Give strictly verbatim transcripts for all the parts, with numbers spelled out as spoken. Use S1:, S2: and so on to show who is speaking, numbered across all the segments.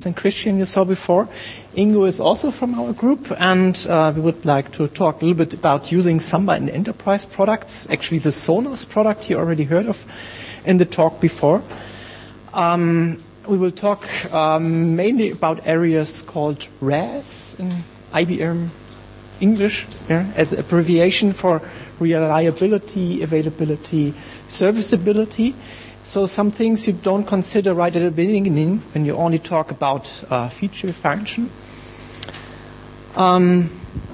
S1: and Christian you saw before. Ingo is also from our group, and uh, we would like to talk a little bit about using Samba in enterprise products. Actually, the Sonos product you already heard of in the talk before. Um, we will talk um, mainly about areas called R A S in I B M English, yeah, as an abbreviation for reliability, availability, serviceability. So some things you don't consider right at the beginning when you only talk about uh, feature function. Um,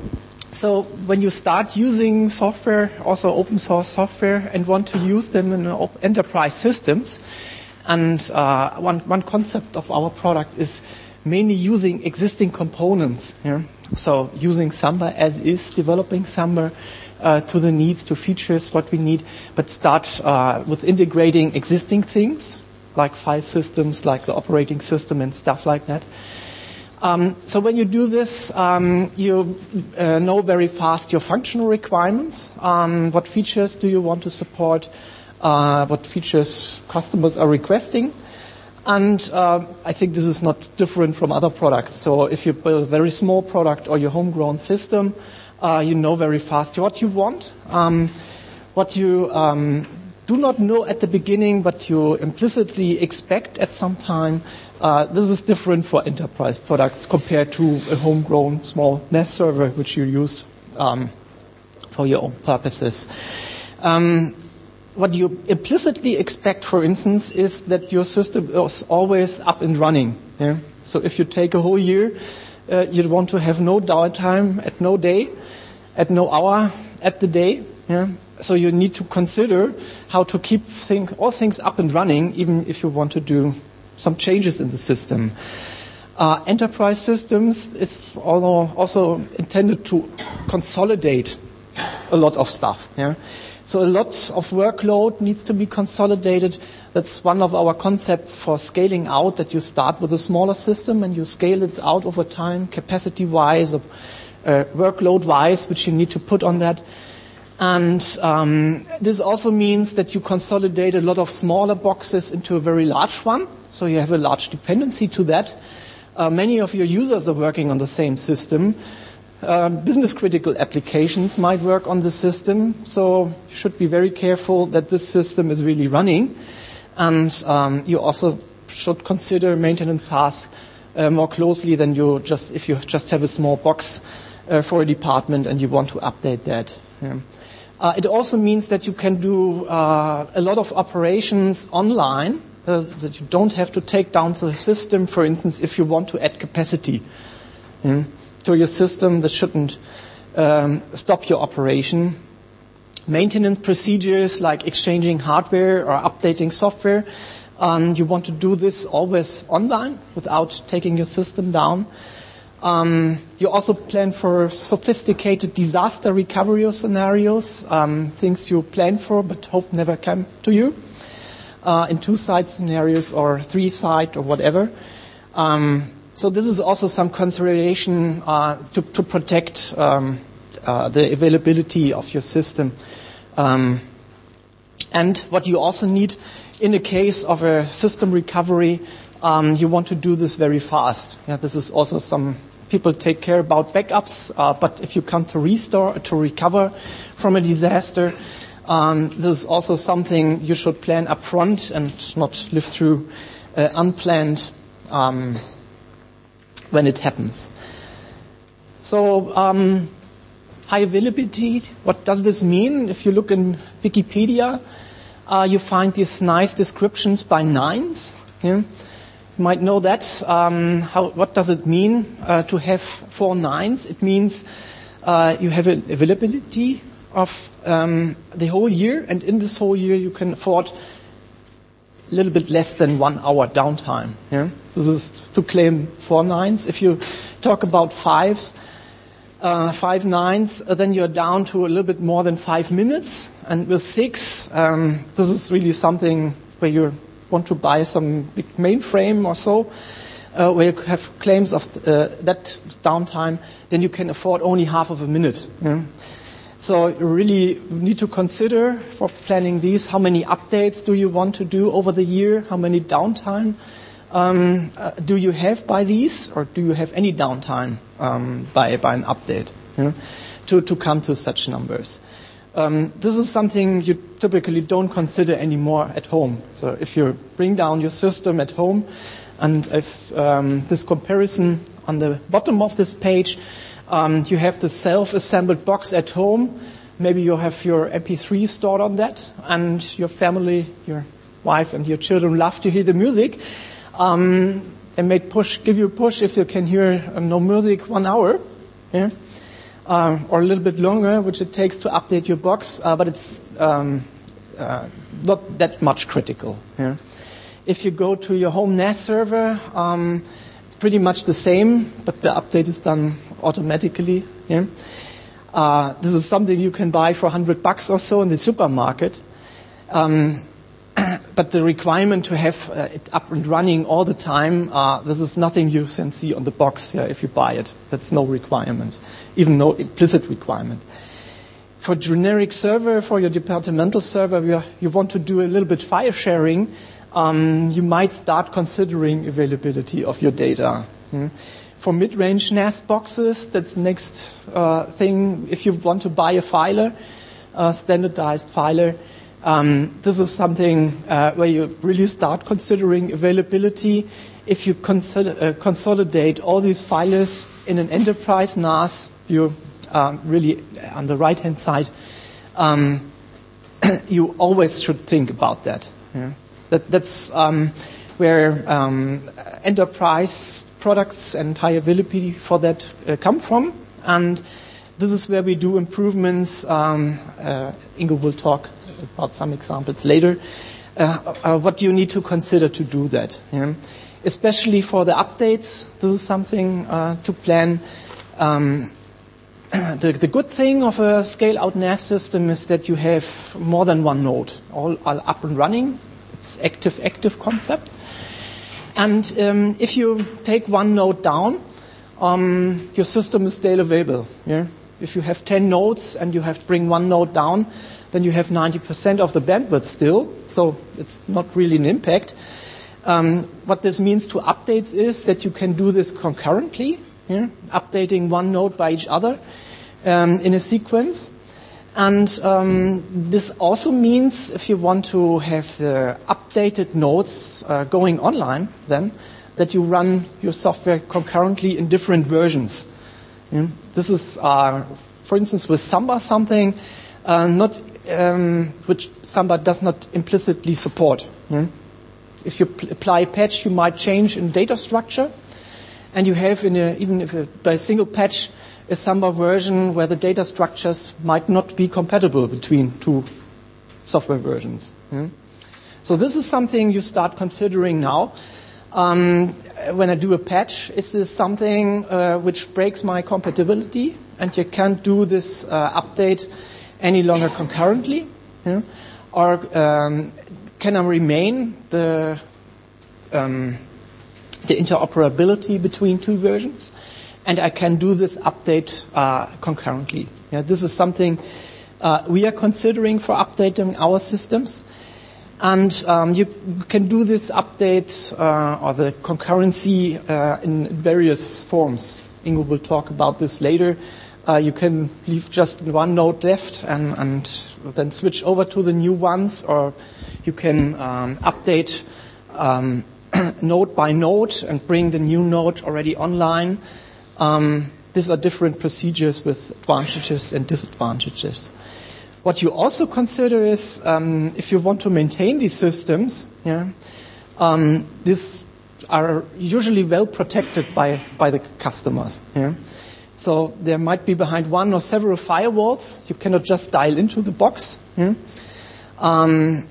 S1: so when you start using software, also open source software, and want to use them in op- enterprise systems, and uh, one, one concept of our product is mainly using existing components. Yeah? So using Samba as is, developing Samba Uh, to the needs, to features, what we need, but start uh, with integrating existing things, like file systems, like the operating system and stuff like that. Um, so when you do this, um, you uh, know very fast your functional requirements. Um, what features do you want to support? Uh, what features customers are requesting? And uh, I think this is not different from other products. So if you build a very small product or your homegrown system, Uh, you know very fast what you want, um, what you um, do not know at the beginning, but you implicitly expect at some time. Uh, this is different for enterprise products compared to a homegrown small N A S server, which you use um, for your own purposes. Um, what you implicitly expect, for instance, is that your system is always up and running. Yeah? So if you take a whole year, Uh, you want to have no downtime at no day, at no hour, at the day. Yeah? So you need to consider how to keep things, all things up and running, even if you want to do some changes in the system. Uh, enterprise systems is also intended to consolidate a lot of stuff. Yeah? So a lot of workload needs to be consolidated. That's one of our concepts for scaling out, that you start with a smaller system and you scale it out over time, capacity-wise, or uh, workload-wise, which you need to put on that. And um, this also means that you consolidate a lot of smaller boxes into a very large one. So you have a large dependency to that. Uh, many of your users are working on the same system. Uh, business-critical applications might work on the system, so you should be very careful that this system is really running. And um, you also should consider maintenance tasks uh, more closely than you just if you just have a small box uh, for a department and you want to update that. Yeah. Uh, it also means that you can do uh, a lot of operations online, uh, that you don't have to take down the system, for instance, if you want to add capacity. Yeah. To your system, that shouldn't um, stop your operation. Maintenance procedures like exchanging hardware or updating software, um, you want to do this always online without taking your system down. Um, you also plan for sophisticated disaster recovery scenarios, um, things you plan for but hope never come to you, uh, in two-side scenarios or three-side or whatever. Um, So this is also some consideration uh, to, to protect um, uh, the availability of your system. Um, and what you also need in the case of a system recovery, um, you want to do this very fast. Yeah, this is also some people take care about backups, uh, but if you come to restore, to recover from a disaster, um, this is also something you should plan up front and not live through uh, unplanned um when it happens. So, um, high availability, what does this mean? If you look in Wikipedia, uh, you find these nice descriptions by nines. Yeah? You might know that. Um, how, what does it mean uh, to have four nines? It means uh, you have an availability of um, the whole year, and in this whole year you can afford a little bit less than one hour downtime. Yeah? This is to claim four nines. If you talk about fives, uh, five nines, uh, then you're down to a little bit more than five minutes. And with six, um, this is really something where you want to buy some big mainframe or so, uh, where you have claims of uh, that downtime, then you can afford only half of a minute. Yeah? So you really need to consider for planning these, how many updates do you want to do over the year, how many downtime um, uh, do you have by these, or do you have any downtime um, by by an update, you know, to to come to such numbers? Um, this is something you typically don't consider anymore at home. So if you bring down your system at home, and if um, this comparison on the bottom of this page, um, you have the self-assembled box at home. Maybe you have your M P three stored on that, and your family, your wife and your children love to hear the music. Um, they may push, give you a push if you can hear uh, no music one hour, yeah? uh, or a little bit longer, which it takes to update your box, uh, but it's um, uh, not that much critical. Yeah? If you go to your home N A S server, um, it's pretty much the same, but the update is done automatically. Yeah? Uh, this is something you can buy for a hundred bucks or so in the supermarket. Um, but the requirement to have uh, it up and running all the time, uh, this is nothing you can see on the box yeah, if you buy it. That's no requirement, even no implicit requirement. For generic server, for your departmental server, you, you want to do a little bit file sharing, um, you might start considering availability of your data. Hmm? For mid-range N A S boxes, that's the next uh, thing. If you want to buy a filer, a standardized filer, um, this is something uh, where you really start considering availability. If you consider, uh, consolidate all these filers in an enterprise N A S, you uh, really, on the right-hand side, um, you always should think about that. Yeah? That that's um, where um, enterprise products and high availability for that uh, come from, and this is where we do improvements. Um, uh, Ingo will talk about some examples later. Uh, uh, what you need to consider to do that, yeah? Especially for the updates. This is something uh, to plan. Um, the, the good thing of a scale-out N A S system is that you have more than one node, all are up and running. It's active-active concept. And um, if you take one node down, um, your system is still available. Yeah? If you have ten nodes and you have to bring one node down, then you have ninety percent of the bandwidth still, so it's not really an impact. Um, what this means to updates is that you can do this concurrently, yeah? Updating one node by each other um, in a sequence. And um, this also means if you want to have the updated nodes uh, going online, then that you run your software concurrently in different versions. Yeah? This is, uh, for instance, with Samba something uh, not um, which Samba does not implicitly support. Yeah? If you pl- apply a patch, you might change in data structure, and you have in a, even if a, by a single patch a Samba version where the data structures might not be compatible between two software versions. Yeah? So this is something you start considering now. Um, when I do a patch, is this something uh, which breaks my compatibility, and you can't do this uh, update any longer concurrently? Yeah? Or um, can I remain the um, the interoperability between two versions? And I can do this update uh, concurrently. Yeah, this is something uh, we are considering for updating our systems. And um, you can do this update uh, or the concurrency uh, in various forms. Ingo will talk about this later. Uh, you can leave just one node left and, and then switch over to the new ones, or you can um, update um, node by node and bring the new node already online. Um, these are different procedures with advantages and disadvantages. What you also consider is um, if you want to maintain these systems, yeah, um, these are usually well protected by, by the customers. Yeah. So there might be behind one or several firewalls. You cannot just dial into the box. Yeah. Um,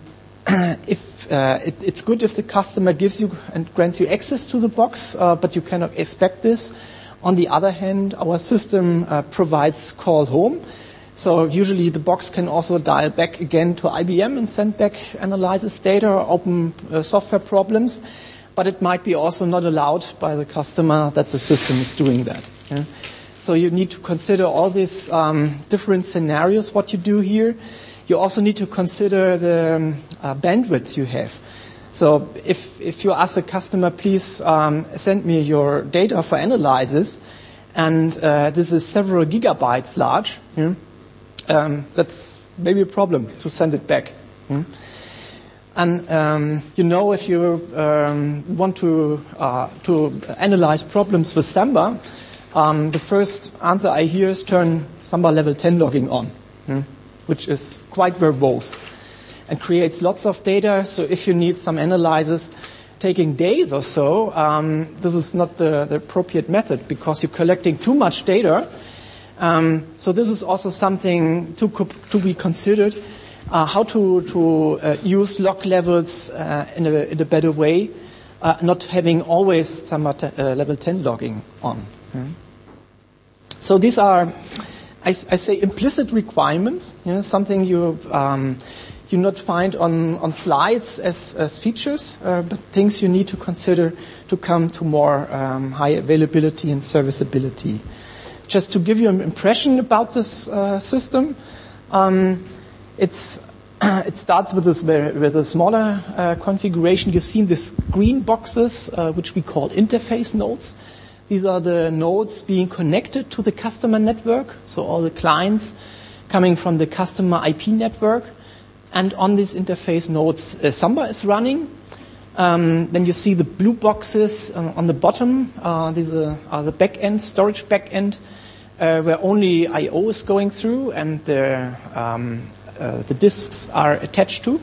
S1: if uh, it, it's good if the customer gives you and grants you access to the box, uh, but you cannot expect this. On the other hand, our system uh, provides call home. So usually the box can also dial back again to I B M and send back analysis data or open uh, software problems. But it might be also not allowed by the customer that the system is doing that. Yeah? So you need to consider all these um, different scenarios, what you do here. You also need to consider the um, uh, bandwidth you have. So if, if you ask the customer, please um, send me your data for analysis, and uh, this is several gigabytes large, yeah, um, that's maybe a problem to send it back. Yeah. And um, you know, if you um, want to uh, to analyze problems with Samba, um, the first answer I hear is turn Samba level ten logging on, yeah, which is quite verbose and creates lots of data. So if you need some analysis taking days or so, um, this is not the, the appropriate method because you're collecting too much data. Um, so this is also something to co- to be considered. Uh, how to, to uh, use log levels uh, in, a, in a better way, uh, not having always Samba te- uh, level ten logging on. Mm. So these are, I, I say, implicit requirements, you know, something you um, you not find on, on slides as, as features, uh, but things you need to consider to come to more um, high availability and serviceability. Just to give you an impression about this uh, system, um, It's, it starts with, this, with a smaller uh, configuration. You've seen these green boxes, uh, which we call interface nodes. These are the nodes being connected to the customer network, so all the clients coming from the customer I P network. And on these interface nodes, uh, Samba is running. Um, then you see the blue boxes uh, on the bottom. Uh, these are, are the back-end, storage back-end, uh, where only I O is going through, and the um, Uh, the disks are attached to.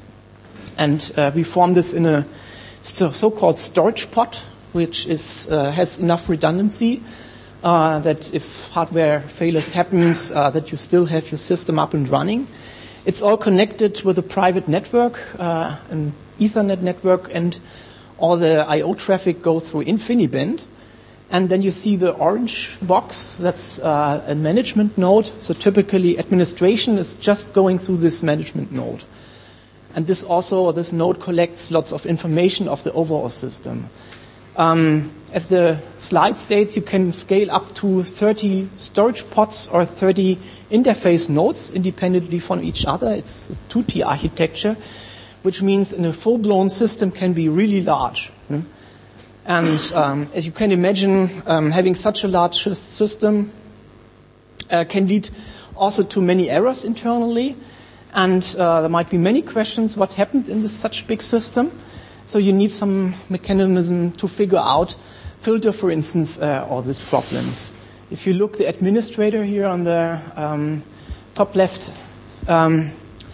S1: And uh, we form this in a so- so-called storage pod, which is uh, has enough redundancy uh, that if hardware failures happens, uh, that you still have your system up and running. It's all connected with a private network, uh, an Ethernet network, and all the I O traffic goes through InfiniBand. And then you see the orange box, that's uh, a management node. So typically administration is just going through this management node. And this also, this node collects lots of information of the overall system. Um, as the slide states, you can scale up to thirty storage pods or thirty interface nodes independently from each other. It's a two tier architecture, which means in a full-blown system can be really large. Hmm? And um, as you can imagine, um, having such a large system uh, can lead also to many errors internally. And uh, there might be many questions, what happened in this such big system? So you need some mechanism to figure out, filter, for instance, uh, all these problems. If you look the administrator here on the um, top left um,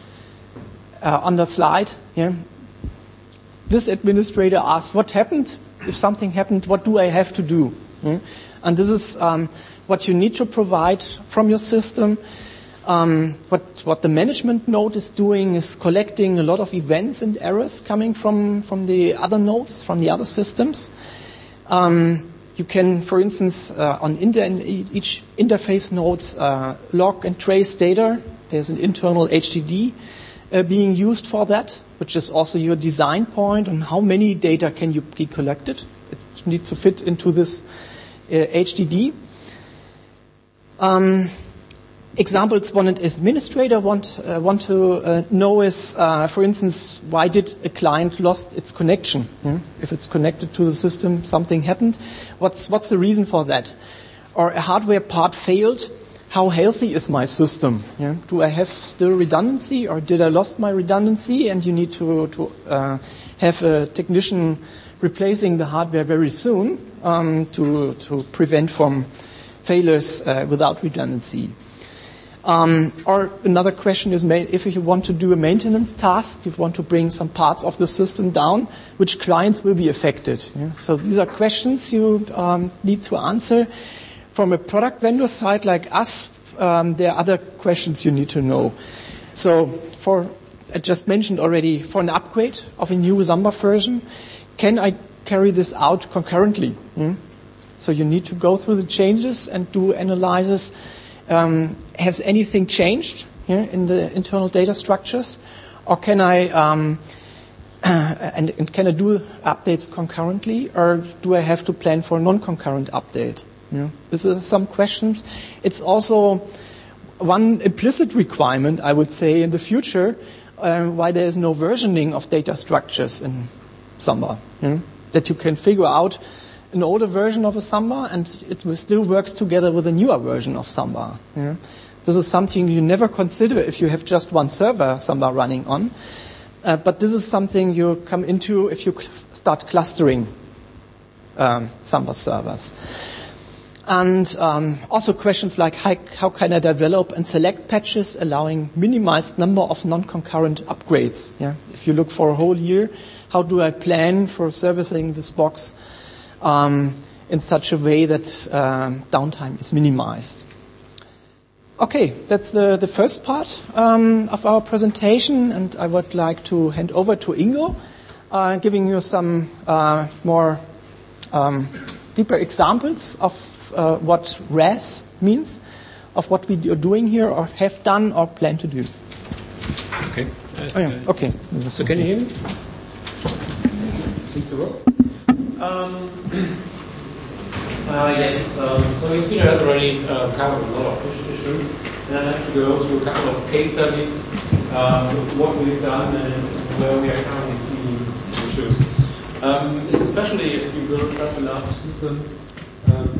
S1: uh, on the slide, yeah, this administrator asks, what happened? If something happened, what do I have to do? Yeah? And this is um, what you need to provide from your system. Um, what, what the management node is doing is collecting a lot of events and errors coming from, from the other nodes, from the other systems. Um, you can, for instance, uh, on inter- each interface node, uh, log and trace data. There's an internal H D D uh, being used for that, which is also your design point on how many data can you be collected. It needs to fit into this uh, H D D. Um, examples one administrator want uh, want to uh, know is, uh, for instance, why did a client lost its connection? Hmm? If it's connected to the system, something happened. What's what's the reason for that? Or a hardware part failed. How healthy is my system? Yeah? Do I have still redundancy, or did I lost my redundancy? And you need to, to uh, have a technician replacing the hardware very soon um, to, to prevent from failures uh, without redundancy. Um, or another question is, if you want to do a maintenance task, you want to bring some parts of the system down, which clients will be affected? Yeah? So these are questions you um, need to answer. From a product vendor side like us, um, there are other questions you need to know. So for, I just mentioned already, for an upgrade of a new Samba version, can I carry this out concurrently? Hmm? So you need to go through the changes and do analysis. Um, has anything changed here in the internal data structures? Or can I, um, and, and can I do updates concurrently? Or do I have to plan for a non-concurrent update? Yeah. These are some questions. It's also one implicit requirement, I would say, in the future um, why there is no versioning of data structures in Samba. Hmm? That you can figure out an older version of a Samba and it will still works together with a newer version of Samba. Yeah? This is something you never consider if you have just one server Samba running on. Uh, but this is something you come into if you cl- start clustering um, Samba servers. And um, also questions like how, how can I develop and select patches allowing minimized number of non-concurrent upgrades? Yeah? If you look for a whole year, how do I plan for servicing this box um, in such a way that um, downtime is minimized? Okay, that's the, the first part um, of our presentation, and I would like to hand over to Ingo, uh, giving you some uh, more um, deeper examples of uh, what R A S means, of what we are doing here or have done or plan to do.
S2: Okay. Uh,
S1: oh, yeah. Okay.
S2: So can you hear me? Seems to work. Um, Uh, yes, um, so Peter has already uh, covered a lot of issues, and I'd like to go through a couple of case studies, uh, what we've done and where we are currently seeing issues. Um, it's especially if you build such large systems. Um,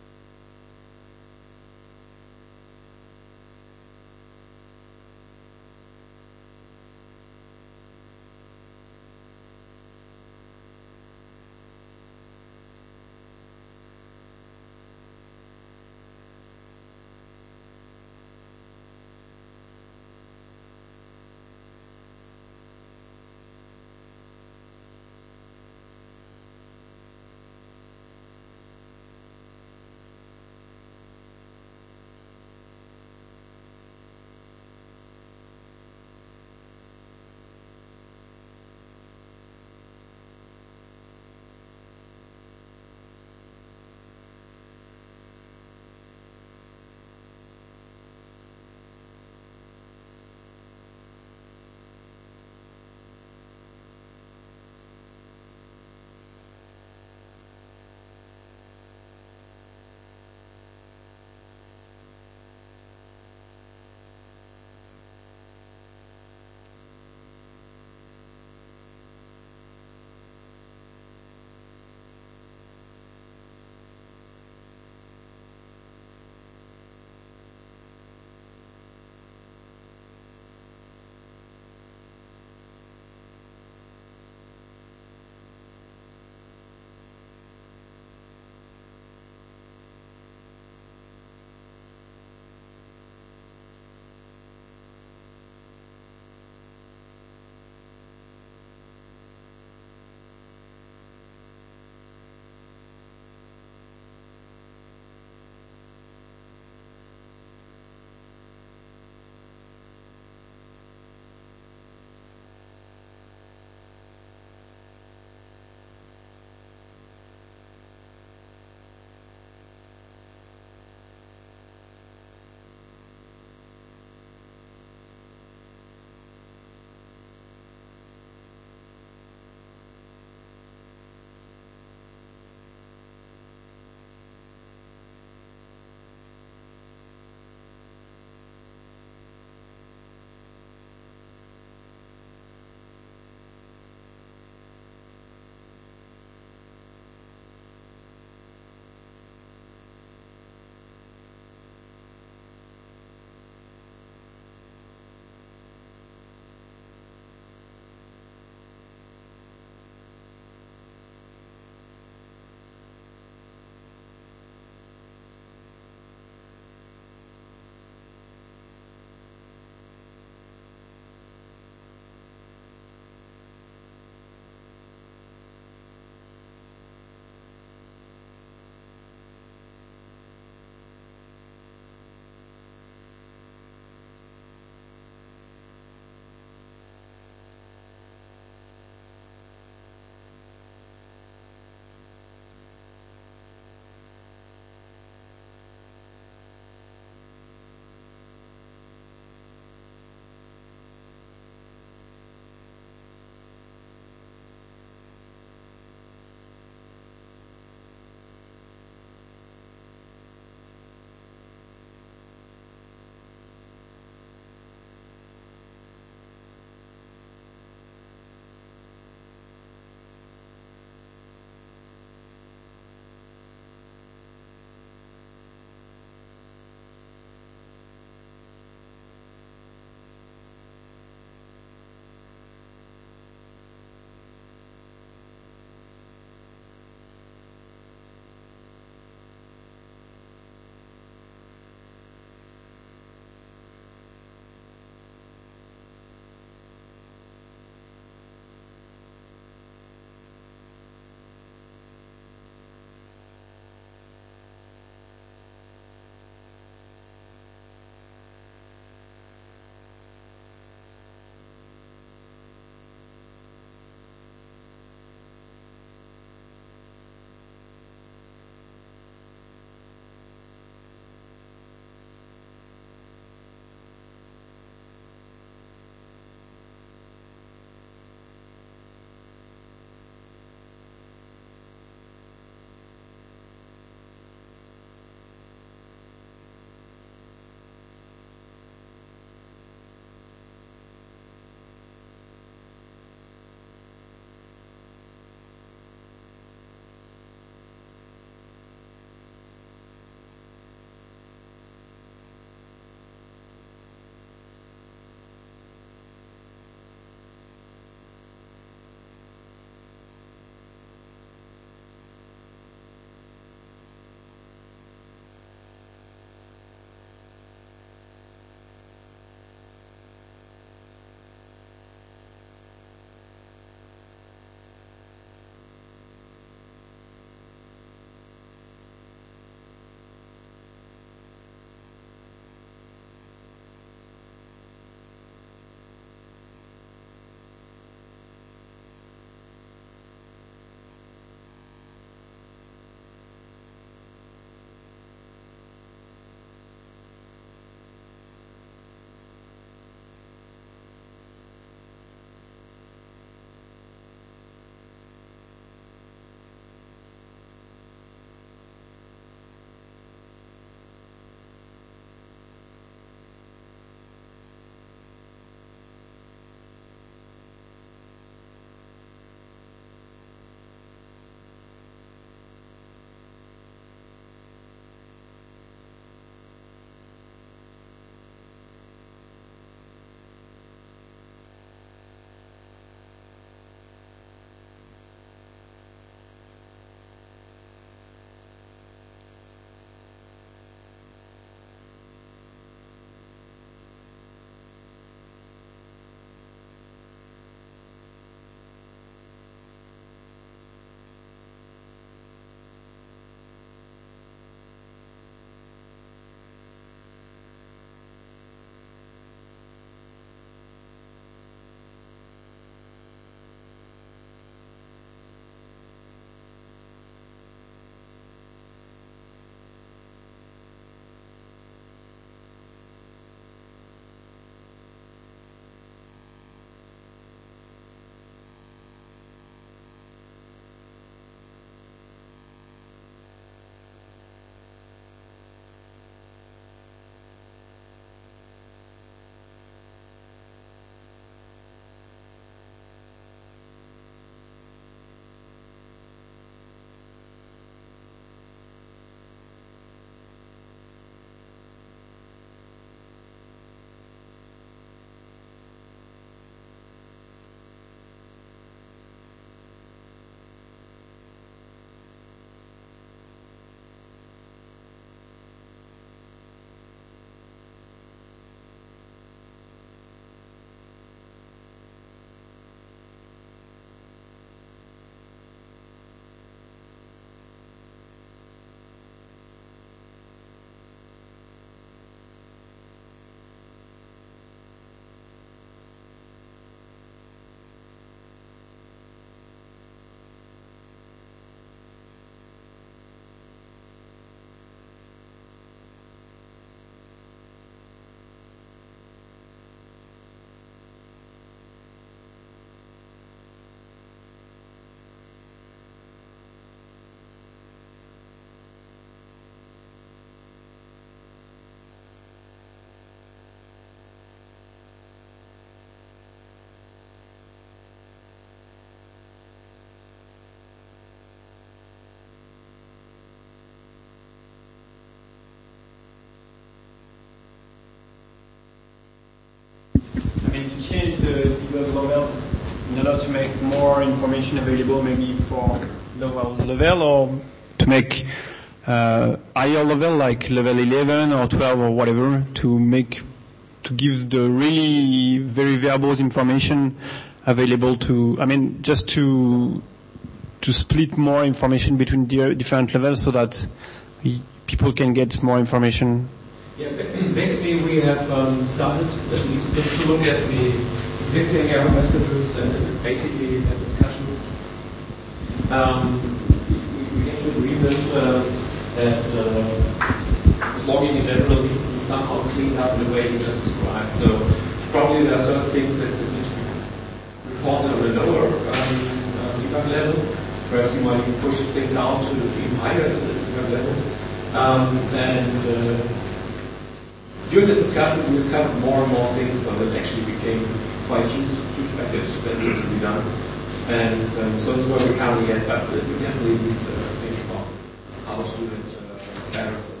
S3: mean, to change the debug levels in order to make more information available, maybe for lower level, or to make uh, higher level, like level eleven or twelve or whatever, to make to give the really very verbose information available to, I mean, just to to split more information between the different levels so that people can get more information.
S2: Yeah, basically we have um, started at least to look at the existing error messages and basically a discussion. Um, we, we came to agreement uh, that uh, logging in general needs to be somehow cleaned up in the way you just described. So probably there are certain things that need to be reported on a lower um, uh, debug level. Perhaps you might even push things out to even higher debug levels. Um, and uh, during the discussion, we discovered more and more things, so that actually became quite huge, huge package that needs to be done. And um, so this is where we're currently at, but we definitely need to think about how to do it uh, better. So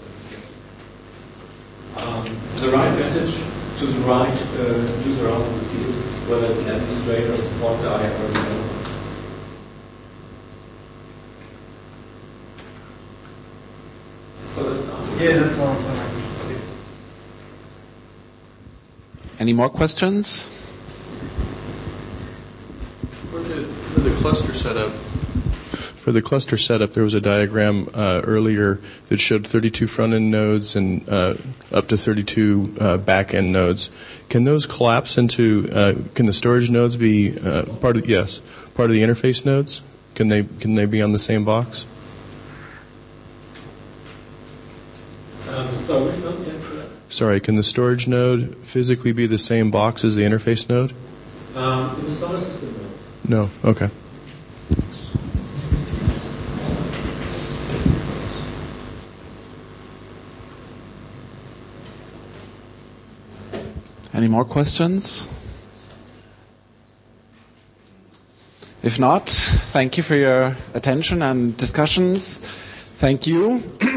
S2: um, the right message to the right uh, user out in the field, whether it's an administrator, support guy, or a developer. So that's the answer.
S3: Yeah, that's also my question.
S4: Any more questions?
S5: For the, for the cluster setup, for the cluster setup, there was a diagram uh, earlier that showed thirty-two front-end nodes and uh, up to thirty-two uh, back-end nodes. Can those collapse into? Uh, can the storage nodes be uh, part of? Yes, part of the interface nodes. Can they? Can they be on the same box?
S2: Um, so, so which nodes? Yeah, correct.
S5: Sorry, can the storage node physically be the same box as the interface node?
S2: Um, in the SCADA system, no.
S5: No. Okay.
S4: Any more questions? If not, thank you for your attention and discussions. Thank you.